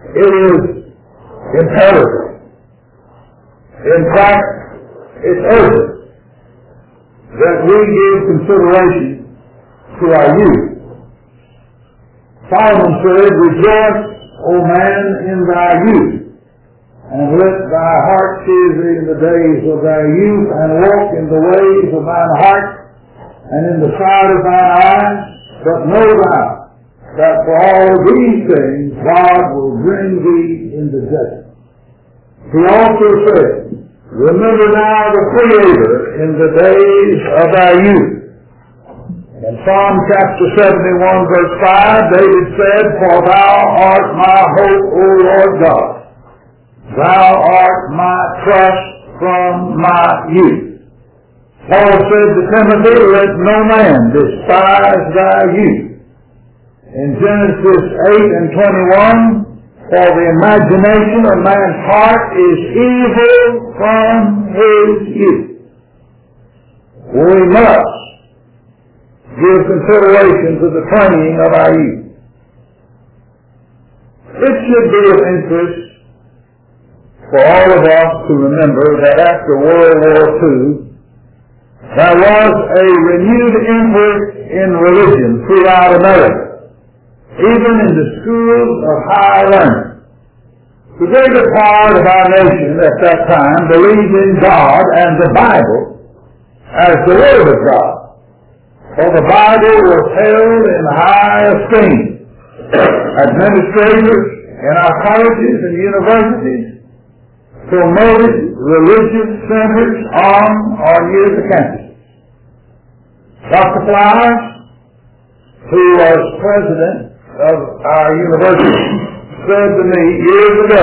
It is imperative. In fact, it's urgent that we give consideration to our youth. Solomon said, "Rejoice, O man, in thy youth, and let thy heart cheer thee in the days of thy youth, and walk in the ways of thine heart, and in the sight of thine eyes. But know thou that for all these things God will bring thee into judgment." He also said, "Remember now the Creator in the days of thy youth." In Psalm chapter 71 verse 5, David said, "For thou art my hope, O Lord God. Thou art my trust from my youth." Paul said to Timothy, "Let no man despise thy youth." In Genesis 8 and 21, "For the imagination of man's heart is evil from his youth." We must give consideration to the training of our youth. It should be of interest for all of us to remember that after World War II, there was a renewed interest in religion throughout America, even in the schools of higher learning. The greater part of our nation at that time believed in God and the Bible as the Word of God, for the Bible was held in high esteem. Administrators in our colleges and universities promoted religious centers on or near the campuses. Dr. Flowers, who was president of our university, said to me years ago,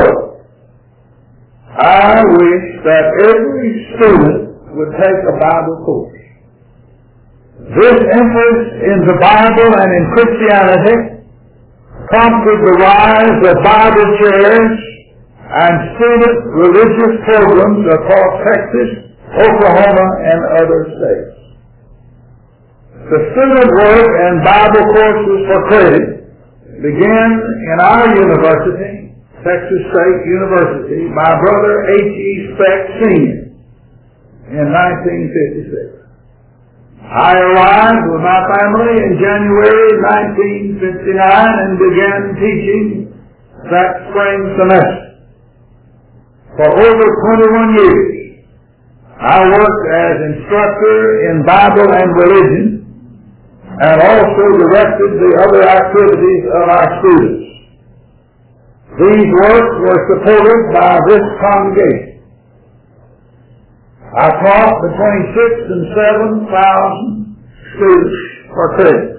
"I wish that every student would take a Bible course." This interest in the Bible and in Christianity prompted the rise of Bible chairs and student religious programs across Texas, Oklahoma, and other states. The student work and Bible courses for credit began in our university, Texas State University, by Brother H.E. Speck Sr. in 1956. I arrived with my family in January 1959 and began teaching that spring semester. For over 21 years, I worked as instructor in Bible and religion and also directed the other activities of our students. These works were supported by this congregation. I taught between 6,000 and 7,000 students for credit.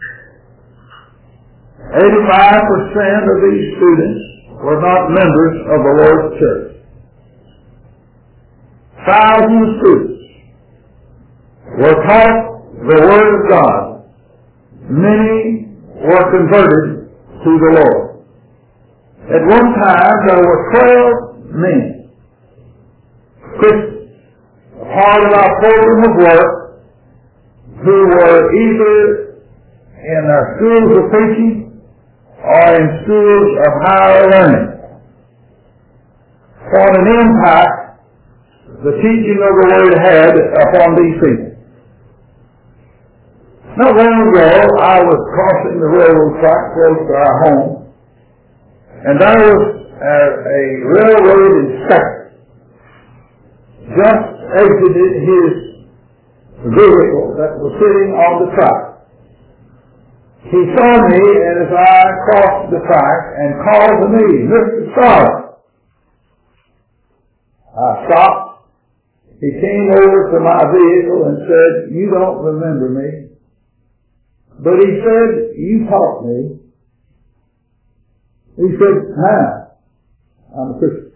85% of these students were not members of the Lord's church. Thousands of students were taught the Word of God. Many were converted to the Lord. At one time, there were 12 men, Christians, a part of our program of work, who were either in our schools of preaching or in schools of higher learning. What an impact the teaching of the Word had upon these people. Not long ago, I was crossing the railroad track close to our home, and there was a railroad inspector just exited his vehicle that was sitting on the track. He saw me as I crossed the track and called to me, "Mr. Starr." I stopped. He came over to my vehicle and said, "You don't remember me, but," he said, "you taught me." He said, "Huh, I'm a Christian."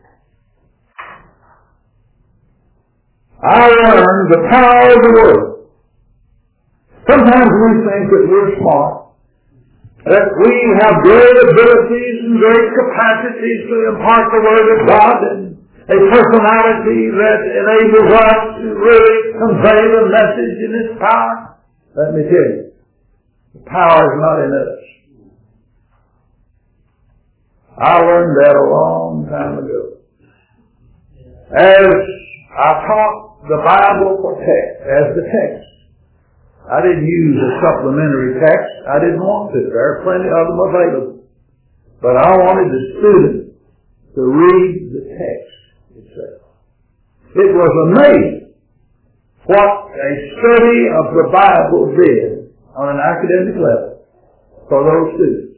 I learned the power of the Word. Sometimes we think that we're smart, that we have great abilities and great capacities to impart the Word of God and a personality that enables us to really convey the message in its power. Let me tell you, the power is not in us. I learned that a long time ago. As I taught the Bible for text, as the text, I didn't use a supplementary text. I didn't want to. There are plenty of them available. But I wanted the student to read the text itself. It was amazing what a study of the Bible did on an academic level for those students.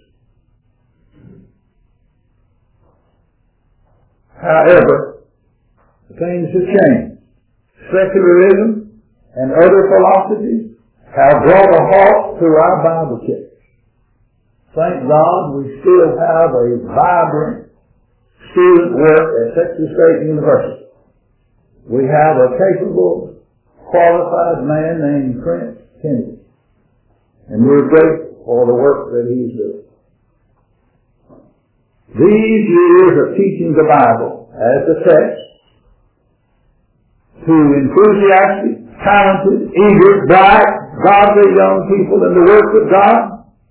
However, things have changed. Secularism and other philosophies have brought a halt to our Bible text. Thank God we still have a vibrant student work at Texas State University. We have a capable, qualified man named Prince Kennedy. And we're grateful for the work that he's doing. These years of teaching the Bible as the text to enthusiastic, talented, eager, bright, godly young people in the work of God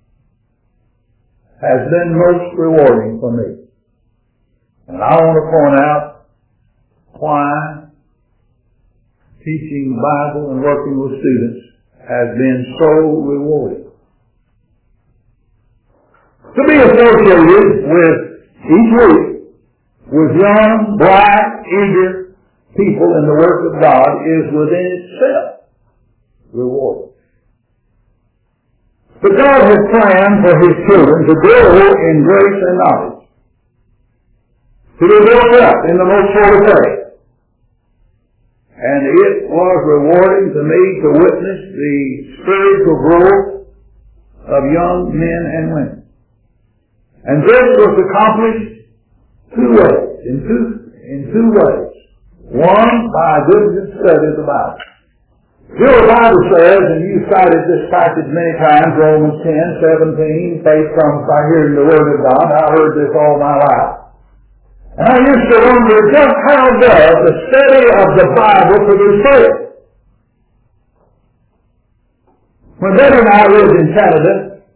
has been most rewarding for me. And I want to point out why teaching the Bible and working with students has been so rewarding. To be associated with each week with young, bright, eager people in the work of God is within itself rewarding. But God has planned for His children to grow in grace and knowledge, to be built up in the most holy faith. And it was rewarding to me to witness the spiritual growth of young men and women. And this was accomplished in two ways. One, by a good study of the Bible. The Bible says, and you cited this passage many times, Romans 10:17, faith comes by hearing the Word of God. I heard this all my life. And I used to wonder just how does the study of the Bible produce faith? When Betty and I lived in Canada,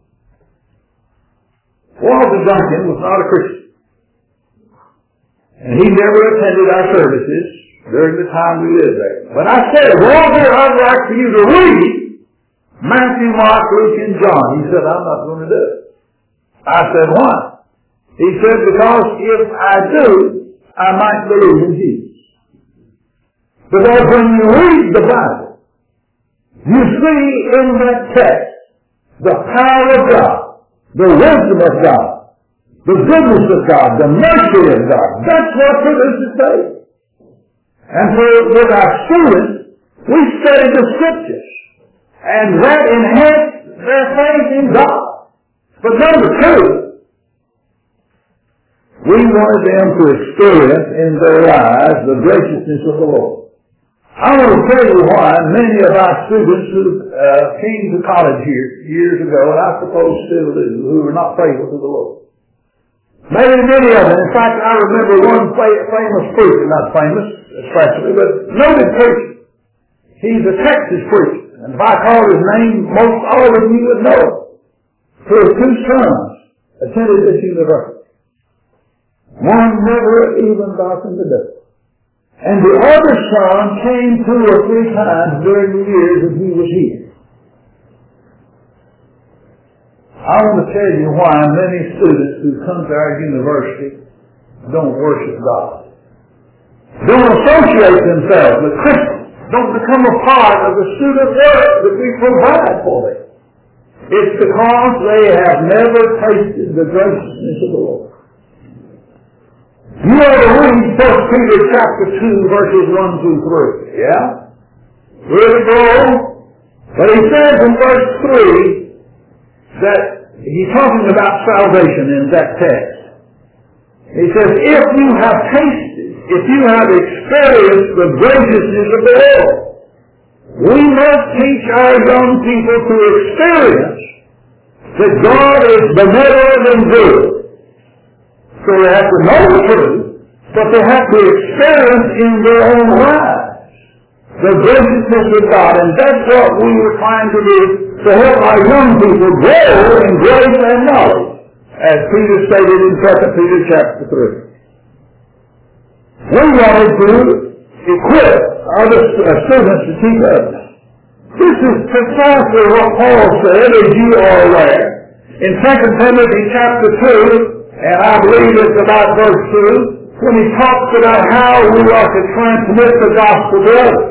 Walter Duncan was not a Christian. And he never attended our services during the time we lived there. But I said, Walter, I'd like for you to read Matthew, Mark, Luke, and John. He said, I'm not going to do it. I said, why? He said, because if I do, I might believe in Jesus. Because when you read the Bible, you see in that text the power of God, the wisdom of God, the goodness of God, the mercy of God. That's what produces faith. And with our students, we study the Scriptures. And that enhances their faith in God. But number two, we wanted them to experience in their lives the graciousness of the Lord. I want to tell you why many of our students who came to college here years ago, and I suppose still do, who are not faithful to the Lord. Maybe many of them. In fact, I remember one famous preacher, not famous especially, but noted preacher. He's a Texas preacher. And if I called his name, most all of you would know it. His two sons attended this university. One never even got in the door. And the other son came 2 or 3 times during the years that he was here. I want to tell you why many students who come to our university don't worship God. Don't associate themselves with Christians. Don't become a part of the student work that we provide for them. It's because they have never tasted the graciousness of the Lord. You ought to read 1 Peter chapter 2, verses 1 through 3. Yeah? Really go? But he says in verse 3 that he's talking about salvation in that text. He says, if you have tasted, if you have experienced the graciousness of the Lord, we must teach our young people to experience that God is benevolent and good. So they have to know the truth, but they have to experience in their own lives the graciousness of God. And that's what we were trying to do, to help our young people grow in grace and knowledge. as Peter stated in 2 Peter chapter 3. We wanted to equip other students to teach others. This is precisely what Paul said, as you are aware, in 2 Timothy chapter 2, and I believe it's about verse 2, when he talks about how we are to transmit the gospel to others.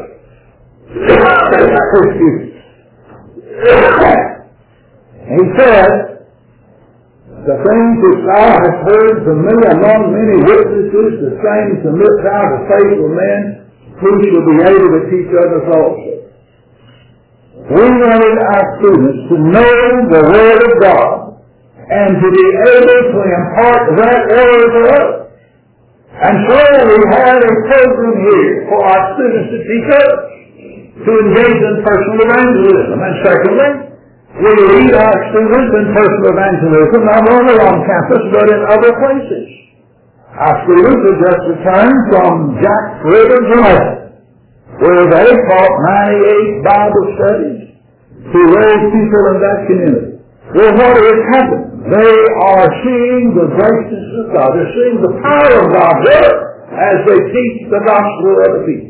He said, the things which thou hast heard from me among many witnesses, the same submit thou to faithful men, who shall be able to teach others also. We wanted our students to know the Word of God and to be able to impart that Word to others. And so we had a program here for our students to teach others, to engage in personal evangelism. And secondly, we lead our students in personal evangelism not only on campus but in other places. Our students have just returned from Jack River, Jamaica, where they taught 98 Bible studies to those people in that community. Well, what is happening? They are seeing the graciousness of God. They're seeing the power of God there as they teach the gospel to other people.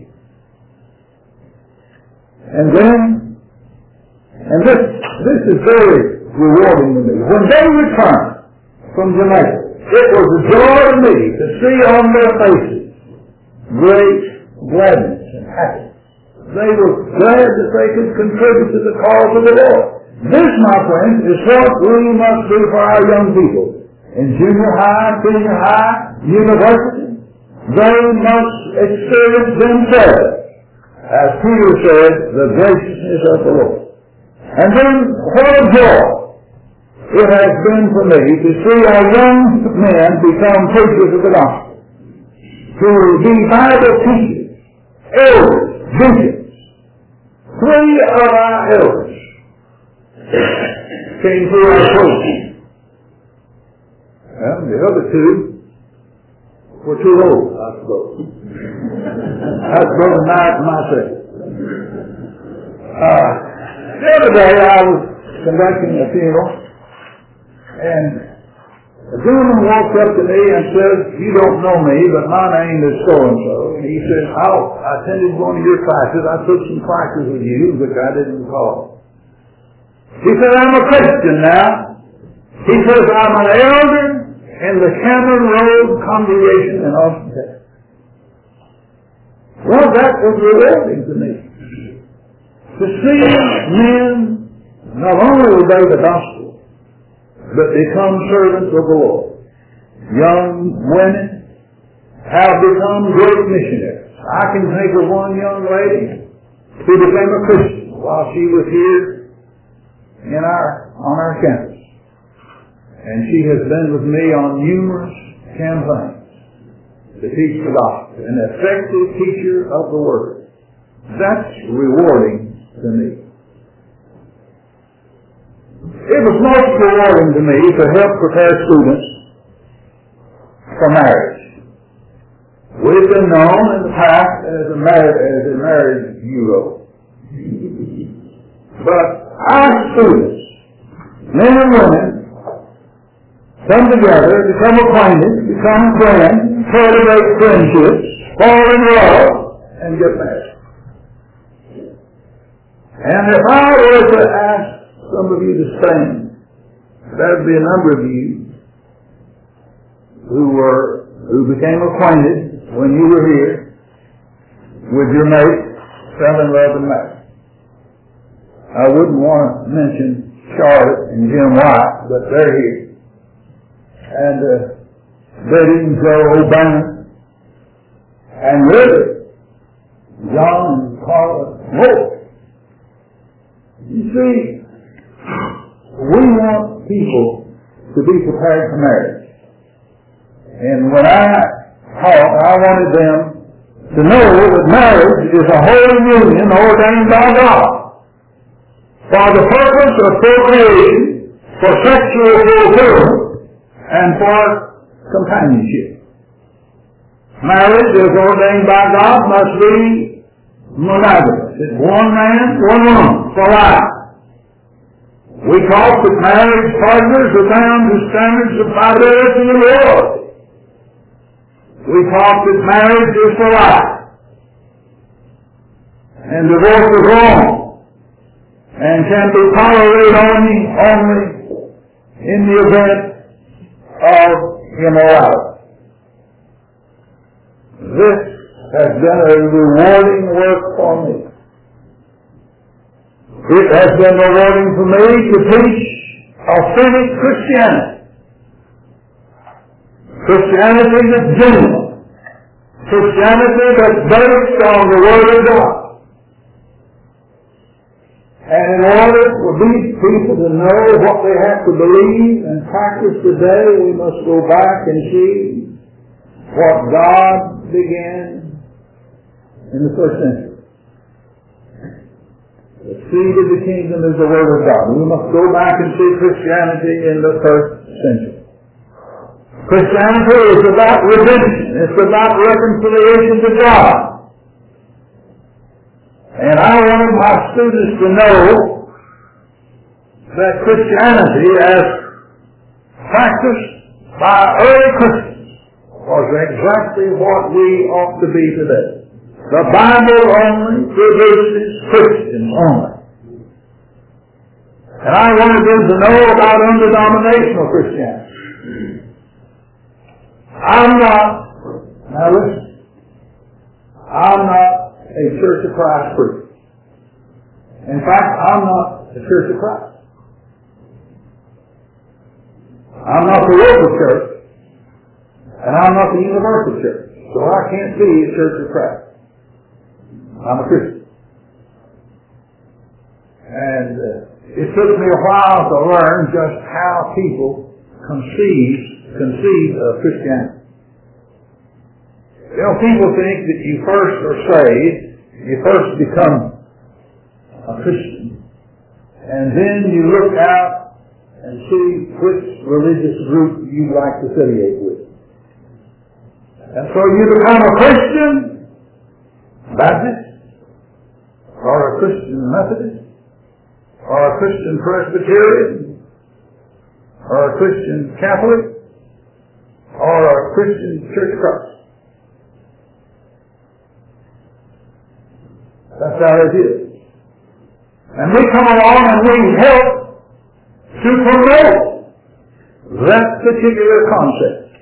And this is very rewarding to me. When they returned from Jamaica, it was a joy to me to see on their faces great gladness and happiness. They were glad that they could contribute to the cause of the Lord. This, my friends, is what we must do for our young people. In junior high, senior high, university, they must experience themselves, as Peter said, the graciousness of the Lord. And then, what a joy it has been for me to see our young men become preachers of the gospel, to be Bible teachers, elders, deacons. 3 of our elders came through our program. And the other 2 were too old, I suppose. That's Brother Knight and myself. The other day I was conducting a funeral, and a gentleman walked up to me and said, "You don't know me, but my name is so-and-so." And he said, "I attended one of your classes. I took some classes with you, which I didn't recall." He said, "I'm a Christian now." He says, "I'm an elder in the Cameron Road congregation in Austin, Texas." Well, that was rewarding to me. To see men not only obey the gospel, but become servants of the Lord. Young women have become great missionaries. I can think of one young lady who became a Christian while she was here on our campus. And she has been with me on numerous campaigns to teach the gospel. An effective teacher of the Word. That's rewarding to me. It was most rewarding to me to help prepare students for marriage. We've been known in the past as a marriage bureau. But our students, men and women, come together, become acquainted, become friends, cultivate friendships, fall in love, and get married. And if I were to ask some of you to stand, there would be a number of you who became acquainted when you were here with your mate, fell in love and married. I wouldn't want to mention Charlotte and Jim White, but they're here. And Betty and Joe O'Bannon, and really John and Carla Moore. You see, we want people to be prepared for marriage. And when I taught, I wanted them to know that marriage is a holy union ordained by God for the purpose of procreation, for sexual fulfillment, and for companionship. Marriage, as ordained by God, must be monogamous. It's one man, one woman, for life. We taught that marriage partners are bound to standards of fidelity and loyalty. We taught that marriage is for life. And divorce is wrong. And can be tolerated only in the event of immorality. This has been a rewarding work for me. It has been rewarding for me to teach authentic Christianity. Christianity that's genuine. Christianity that's based on the Word of God. And in order for these people to know what they have to believe and practice today, we must go back and see what God began in the first century. The seed of the kingdom is the Word of God. We must go back and see Christianity in the first century. Christianity is about redemption. It's about reconciliation to God. And I wanted my students to know that Christianity, as practiced by early Christians, was exactly what we ought to be today. The Bible only produces Christians only. And I wanted them to know about undenominational Christianity. I'm not a Church of Christ preacher. In fact, I'm not the Church of Christ. I'm not the local church, and I'm not the universal church. So I can't be a Church of Christ. I'm a Christian. And it took me a while to learn just how people conceive of Christianity. You know, people think that you first are saved, you first become a Christian, and then you look out and see which religious group you'd like to affiliate with. And so you become a Christian Baptist, or a Christian Methodist, or a Christian Presbyterian, or a Christian Catholic, or a Christian Church of Christ. That's how it is. And we come along and we help to promote that particular concept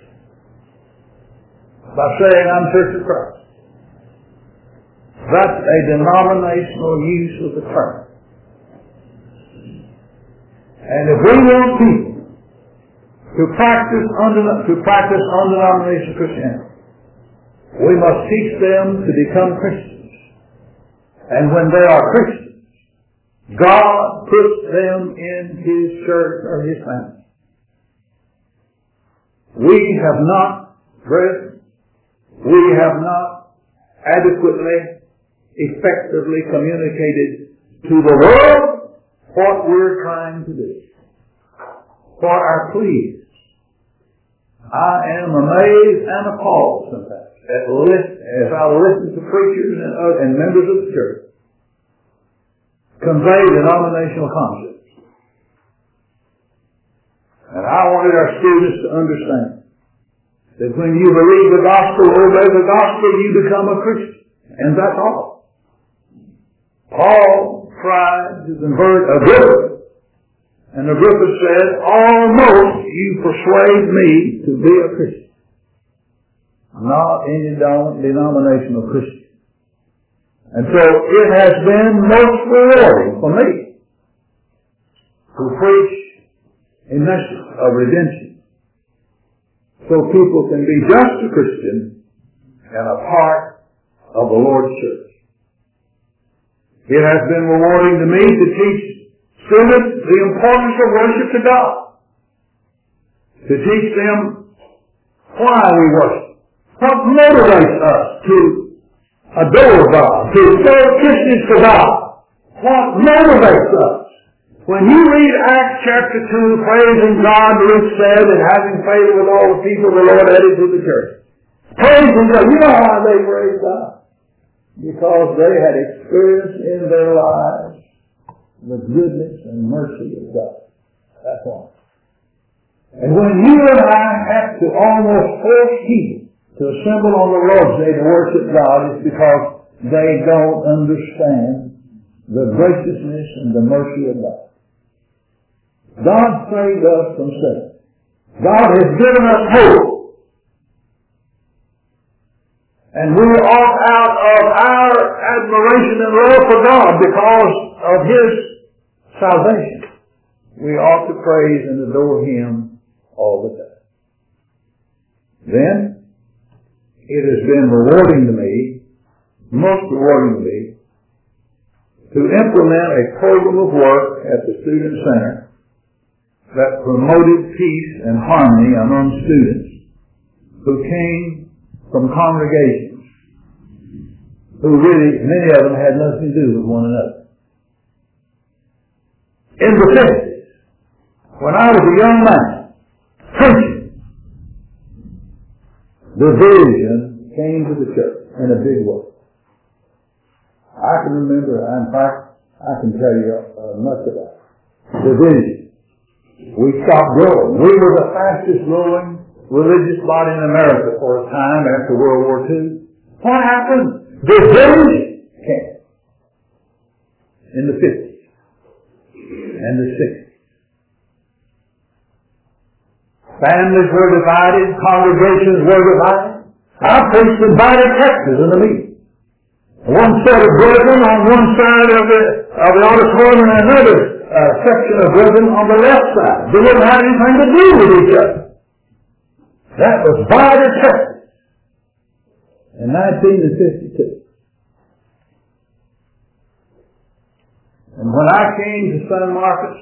by saying, I'm Church of Christ. That's a denominational use of the term. And if we want people to practice undenominational Christianity, we must teach them to become Christians. And when they are Christians, God puts them in His church or His family. We have not adequately, effectively communicated to the world what we're trying to do. For our pleas. I am amazed and appalled sometimes as I listen to preachers and members of the church convey denominational concepts. And I wanted our students to understand that when you believe the gospel, obey the gospel, you become a Christian. And that's all. Paul tried to convert Agrippa, and Agrippa said, almost you persuade me to be a Christian. Not any denominational Christian. And so it has been most rewarding for me to preach a message of redemption so people can be just a Christian and a part of the Lord's church. It has been rewarding to me to teach students the importance of worship to God. To teach them why we worship. What motivates us to adore God, to serve kisses to God? What motivates us? When you read Acts chapter 2, praising God, Luke said, and having favor with all the people, the Lord added to the church. Praising God. You know why they praised God? Because they had experienced in their lives the goodness and mercy of God. That's all. And when you and I have to almost force people to assemble on the Lord's Day to worship God, it's because they don't understand the graciousness and the mercy of God. God saved us from sin. God has given us hope. And we ought out of our admiration and love for God because of His salvation. We ought to praise and adore Him all the time. Then, it has been rewarding to me, most rewarding to me, to implement a program of work at the Student Center that promoted peace and harmony among students who came from congregations who really, many of them had nothing to do with one another. In the 50s, when I was a young man, preaching, division came to the church in a big way. I can remember, in fact, I can tell you much about it. Division. We stopped growing. We were the fastest growing religious body in America for a time after World War II. What happened? Division came in the 50s and the 60s. Families were divided, congregations were divided. I preached in Biden, Texas in the meeting. One set of brethren on one side of the auditorium and another section of brethren on the left side. They wouldn't have anything to do with each other. That was Biden, Texas in 1952. And when I came to San Marcos,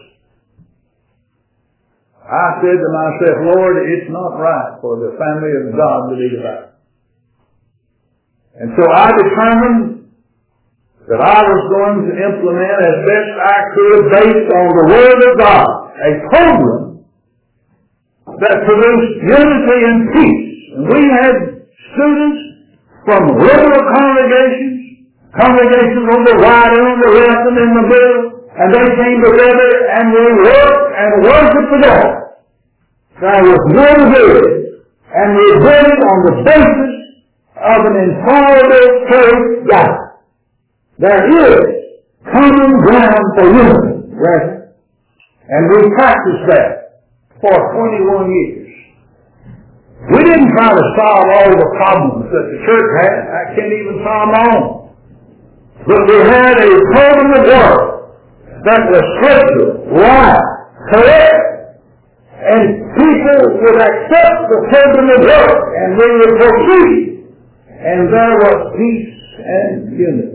I said to myself, Lord, it's not right for the family of God to be divided. And so I determined that I was going to implement as best I could, based on the Word of God, a program that produced unity and peace. And we had students from liberal congregations on the right and on the left and in the middle, and they came together and we worked and worshiped the Lord. There was no division, and we did it on the basis of an infallible faith God. There is common ground for unity, brethren, and we practiced that for 21 years. We didn't try to solve all the problems that the church had. I can't even solve my own. But we had a program of work that was scriptural, right, correct, and people would accept the program of work, and we would proceed, and there was peace and unity.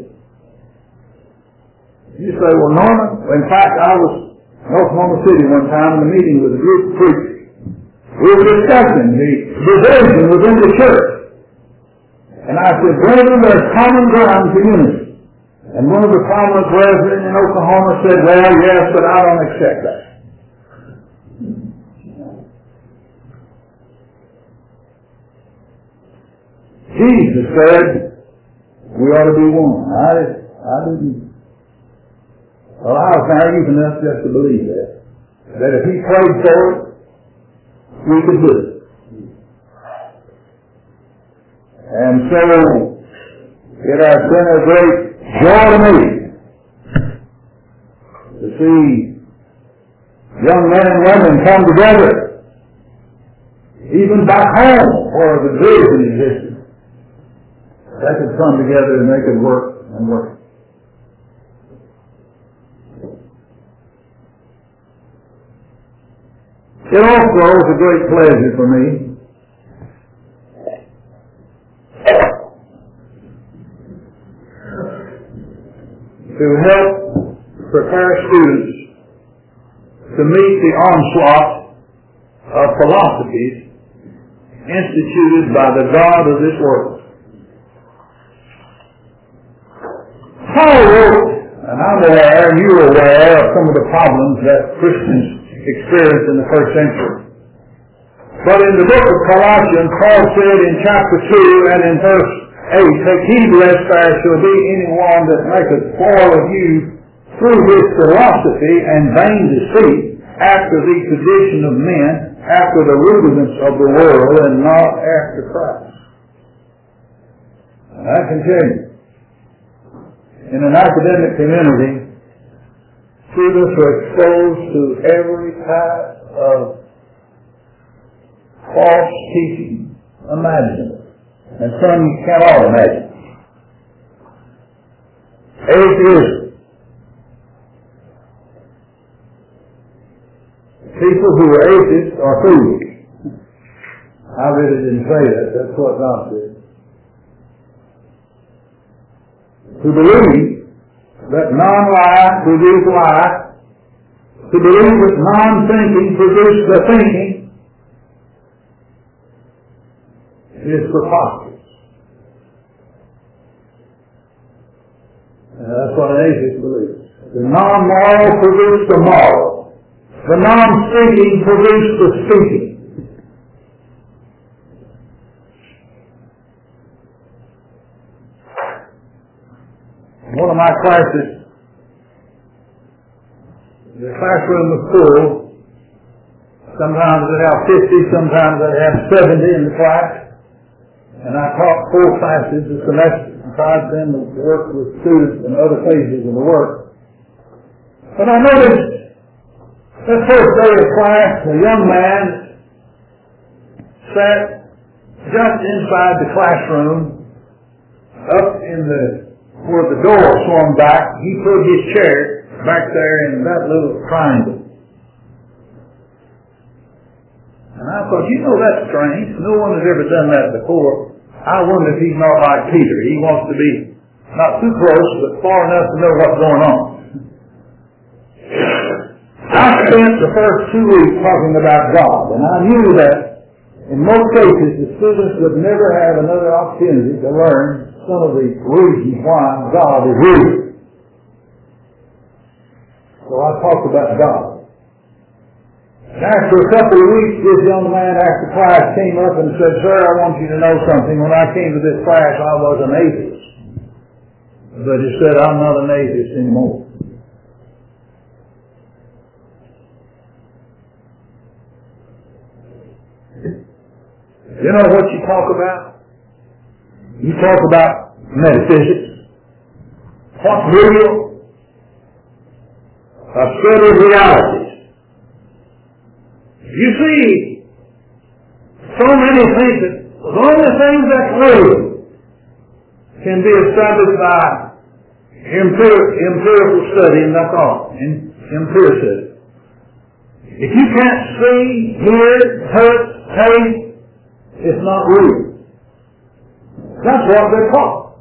You say, well, Norman, in fact, I was in Oklahoma City one time in a meeting with a group of preachers. We were discussing the division within the church. And I said, brethren, there's common ground for unity. And one of the prominent brethren in Oklahoma said, well, yes, but I don't accept that. Jesus said, we ought to be one. I didn't. Well, I was naive enough just to believe that. That if He prayed for it, we could do it. And so, it has been a great joy to me to see young men and women come together, even back home where the division existed. They could come together and they could work and work. It also is a great pleasure for me to help prepare students to meet the onslaught of philosophies instituted by the God of this world. Paul wrote, and I'm aware, and you're aware of some of the problems that Christians experienced in the first century. But in the book of Colossians, Paul said in chapter 2 and in verse 8, take heed lest there shall be any one that maketh spoil of you through his philosophy and vain deceit, after the tradition of men, after the rudiments of the world, and not after Christ. And I can tell you, in an academic community, students are exposed to every type of false teaching imaginable, and some you cannot imagine. Atheism. People who are atheists are foolish. I really didn't say that. That's what God said. To believe that non-life produces life, to believe that non-thinking produces the thinking, is preposterous. That's what an atheist believes. The non-moral produces the moral. The non-speaking produces the speaking. One of my classes, the classroom was full. Sometimes they'd have 50, sometimes they'd have 70 in the class. And I taught 4 classes a semester and tried them to work with students in other phases of the work. But I noticed that first day of class, a young man sat just inside the classroom, up in where the door swung back. He put his chair back there in that little triangle. And I thought, that's strange. No one has ever done that before. I wonder if he's not like Peter. He wants to be not too close, but far enough to know what's going on. I spent the first 2 weeks talking about God, and I knew that in most cases the students would never have another opportunity to learn some of the reasons why God is real. So I talked about God. After a couple of weeks, this young man after class came up and said, "Sir, I want you to know something. When I came to this class, I was an atheist." But he said, "I'm not an atheist anymore." You know what you talk about? You talk about metaphysics. What's real? A set of realities. You see, so many things that the only things that's real can be established by empirical study, and that's all. Empiricism. If you can't see, hear, touch, taste, it's not real. That's what they're taught.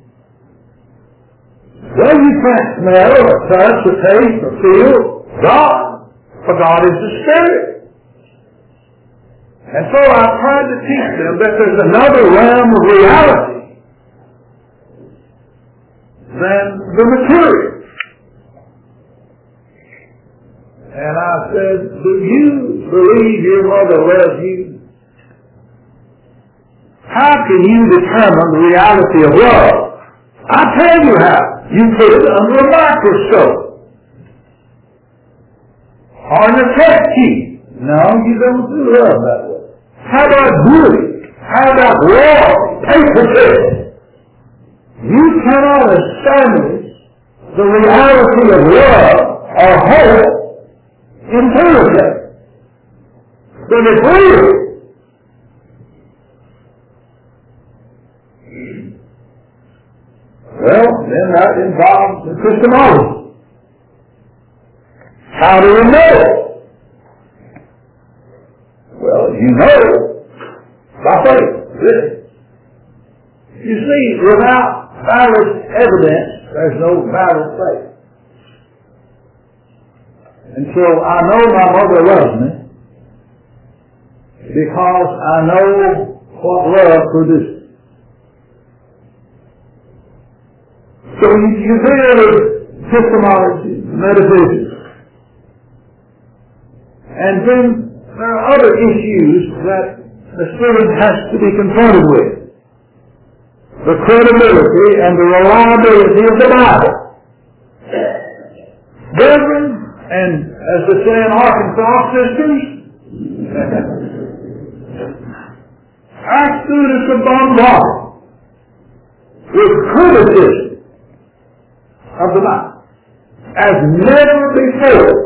Well, you can't smell or touch or taste or feel God, for God is the Spirit. And so I tried to teach them that there's another realm of reality than the material. And I said, "Do you believe your mother loves you? How can you determine the reality of love? I tell you how. You put it under a microscope. On a test tube. No, you don't do love that way. How about beauty? How about law? Paper test. You cannot establish the reality of love or hope empirically. But it's real. Well, then that involves epistemology. How do we know? Well, you know by faith. You see, without valid evidence, there's no valid faith. And so I know my mother loves me because I know what love produces. So you deal with epistemology, metaphysics. And then there are other issues that the student has to be confronted with. The credibility and the reliability of the Bible. brethren, and as they say in Arkansas, sisters, our students are bombarded with criticism of the Bible as never before.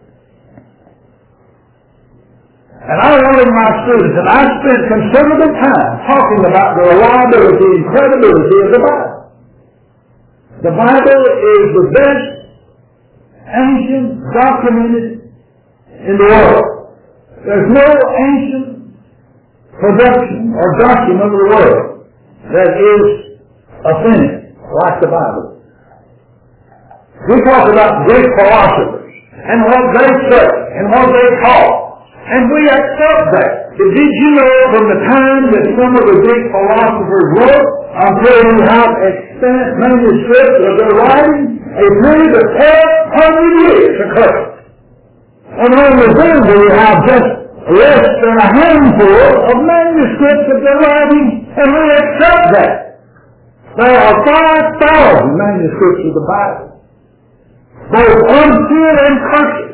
And I wanted my students, and I spent considerable time talking about the reliability and credibility of the Bible. The Bible is the best ancient documented in the world. There's no ancient production or document of the world that is authentic like the Bible. We talk about Greek philosophers and what they say and what they taught. And we accept that. But did you know from the time that some of the Greek philosophers wrote until you have extant manuscripts of their writing, a period of 1,200 years occurred. And only then do we have just less than a handful of manuscripts of their writing, and we accept that. There are 5,000 manuscripts of the Bible, both unsealed and cursive.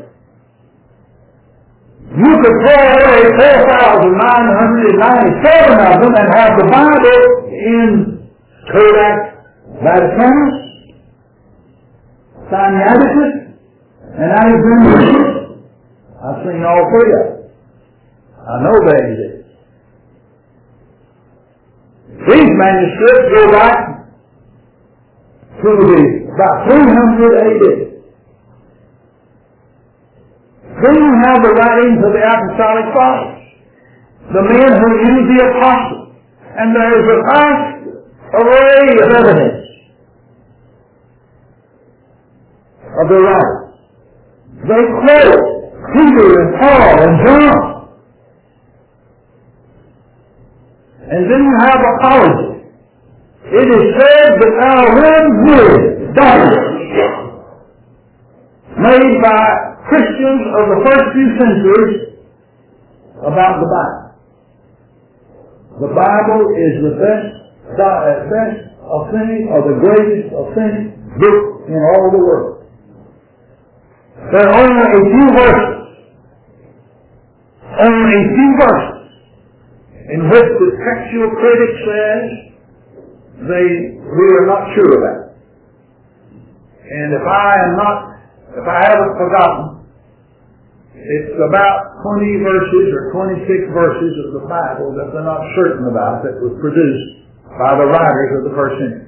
You could throw away 4,997 of them and have the Bible in Codex Vaticanus, Sinaiticus, and Alexandrinus. I've seen all three of them. I know they exist. These manuscripts go back to about 300 AD. Then you have the writings of the Apostolic Fathers, the men who used the apostles, and there is a vast array of evidence of the writers. They quote Peter and Paul and John. And then you have apology. It is said that our written documents made by Christians of the first few centuries about the Bible. The Bible is the best authentic or the greatest authentic book in all the world. There are only a few verses in which the textual critic says we are not sure about. And if I haven't forgotten, it's about 20 verses or 26 verses of the Bible that they're not certain about that was produced by the writers of the first century.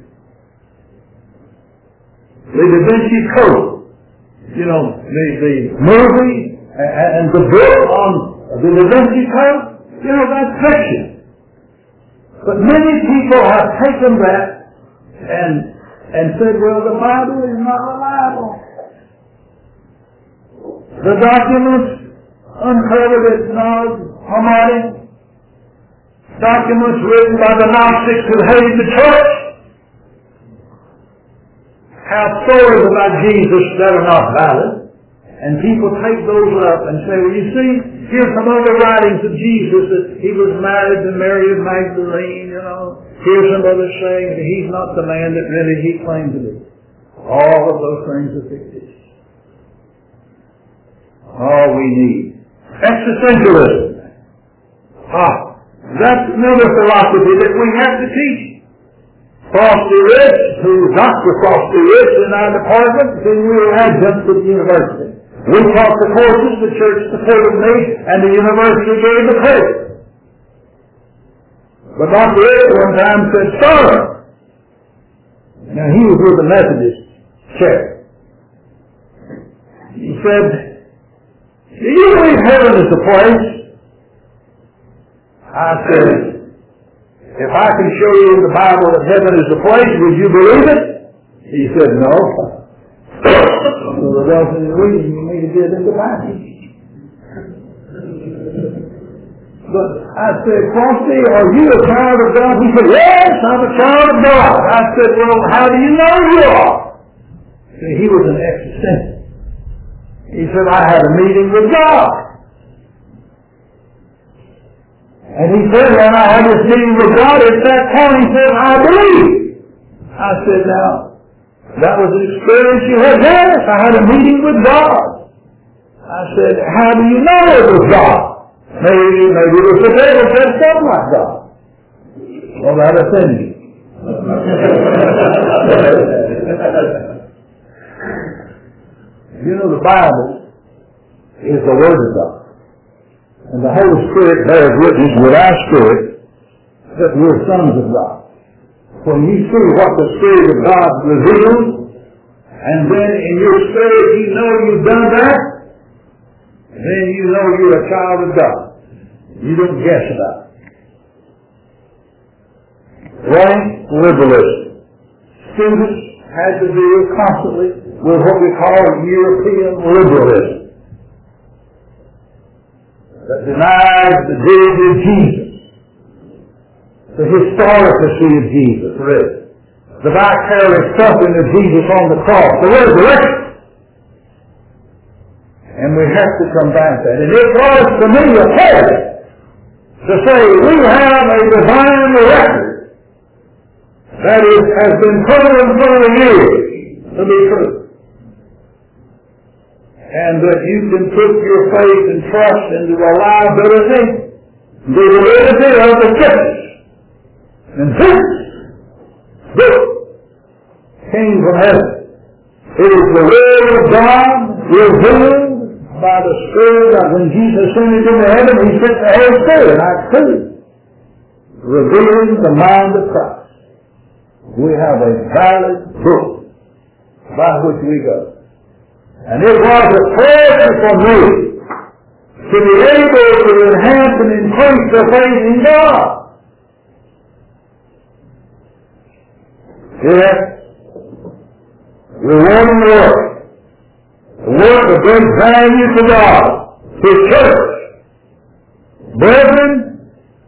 The Da Vinci Code, the movie and the book on the Da Vinci Code, that's fiction. But many people have taken that and said, well, the Bible is not reliable. The documents uncovered at Nod Hammadi, documents written by the Gnostics who hated the church, have stories about Jesus that are not valid. And people take those up and say, well, you see, here's some other writings of Jesus that he was married to Mary of Magdalene, Here's some others saying that he's not the man that really he claimed to be. All of those things are fictitious. All we need. Existentialism. That's another philosophy that we have to teach. Frosty Rich, who's Dr. Frosty Rich in our department, then we were adjuncts at the university. We taught the courses, the church supported me, and the university gave the credit. But Dr. Rich one time said, sir, now he was with the Methodist church. He said, do you believe heaven is a place? I said, if I can show you in the Bible that heaven is a place, would you believe it? He said, no. So the rest of the reading you need to get in the Bible. But I said, Frosty, are you a child of God? He said, yes, I'm a child of God. I said, well, how do you know you are? See, he was an existentialist. He said, I had a meeting with God. And he said, when I had this meeting with God, at that point he said, I believe. I said, now, That was an experience you had? Yes, I had a meeting with God. I said, how do you know it was God? Maybe it was the devil said something like God. Well, that offended you. You know, the Bible is the Word of God. And the Holy Spirit bears witness with our spirit that we're sons of God. When you see what the Spirit of God reveals, and then in your spirit you know you've done that, then you know you're a child of God. You don't guess about it. Rank liberalism. Students had to deal constantly with what we call European liberalism. That denies the deity of Jesus, the historicity of Jesus, really, the vicarious suffering of Jesus on the cross, the resurrection. And we have to combat that. And it was to me a pleasure to say we have a divine record that has been proven for years to be true. And that you can put your faith and trust in the reliability, the validity of the Scriptures. And this came from heaven. It is the Word of God revealed by the Spirit that when Jesus ascended into heaven, He sent the Holy Spirit, Acts 2, revealing the mind of Christ. We have a valid book by which we go. And it was a pleasure for me to be able to enhance and increase the faith in God. Yes, rewarding the work. The work of great value to God, His church. Brethren,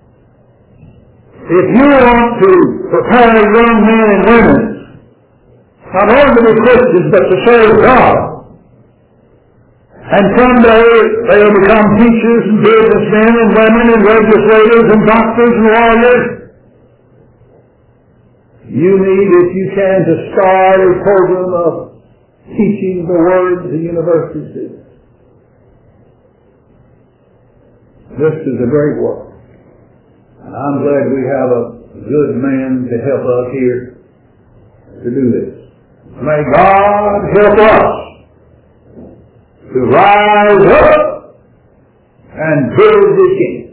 if you want to prepare young men and women, not only to be Christians, but to serve God, and someday they'll become teachers and businessmen and women and legislators and doctors and lawyers, you need, if you can, to start a program of teaching the Word to universities. This is a great work. And I'm glad we have a good man to help us here to do this. May God help us to rise up and build the kingdom.